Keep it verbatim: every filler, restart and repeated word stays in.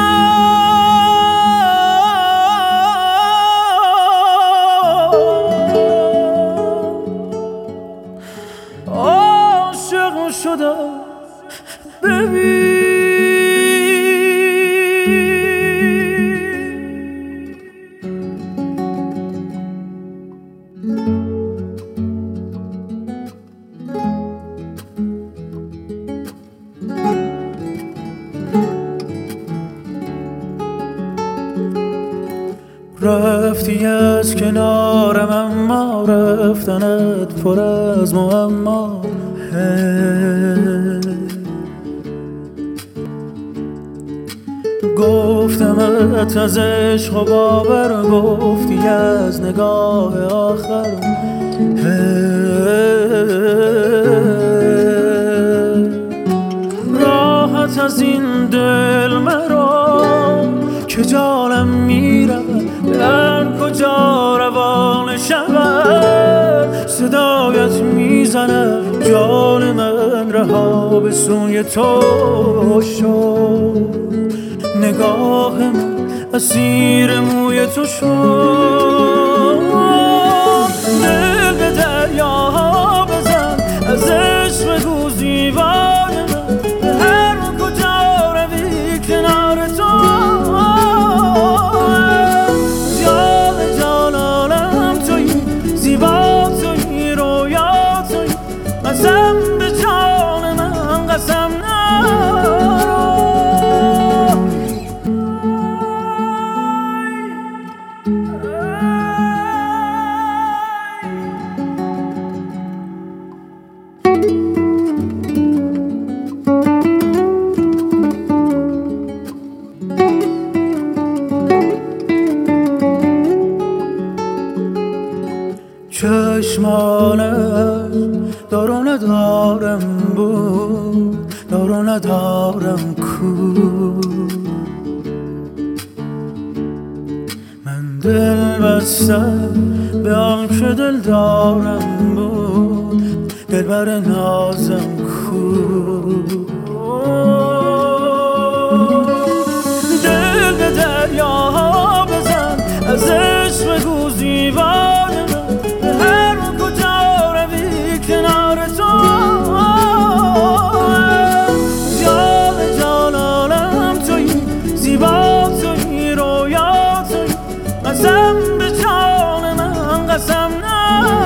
عاشق شدم ببین رفتی از کنارم اما رفتنت پر از معما. گفتمت از عشق و باور، گفتی از نگاه آخر. راحت از این دل مرا که جانم میرود، در کجا روان شود صدایت میزنم. جان من رها به سوی تو شد، نگاه من اسیر موی تو شد. دل به دریاها بزن، از عشق بگو زیبای من، به هر کجا روی کنار تو. جان جان عالم تویی، زیبا تویی، رویا تویی. قسم به جان من قسم نرو. چشمانت دار و ندارم بود، دار و ندارم کو. من دل بستم به آن که دل دارم بود، دل بر نازم کو. دل به دریاها بزن، از عشق بگو زیبای من، به هر کجا روی کنار تو. جان جان عالم تویی، زیبا تویی، رویا تویی. قسم به جان من قسم نه.